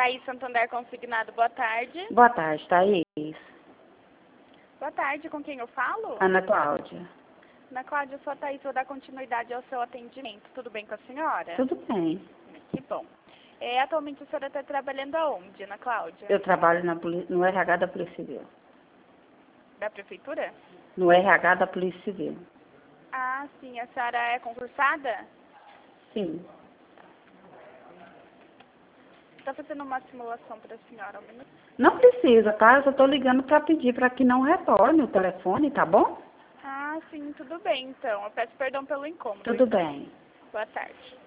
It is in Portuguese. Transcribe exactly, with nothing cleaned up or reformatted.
Thaís Santander Consignado, boa tarde. Boa tarde, Thaís. Boa tarde, com quem eu falo? Ana Cláudia. Ana Cláudia, eu sou a Thaís, vou dar continuidade ao seu atendimento. Tudo bem com a senhora? Tudo bem. Que bom. É, atualmente a senhora está trabalhando aonde, Ana Cláudia? Eu trabalho na, poli- no R H da Polícia Civil. Da prefeitura? No R H da Polícia Civil. Ah, sim. A senhora é concursada? Sim. Está fazendo uma simulação para a senhora, um minuto. Não precisa, tá? Eu só estou ligando para pedir para que não retorne o telefone, tá bom? Ah, sim, tudo bem, então. Eu peço perdão pelo incômodo. Tudo então. bem. Boa tarde.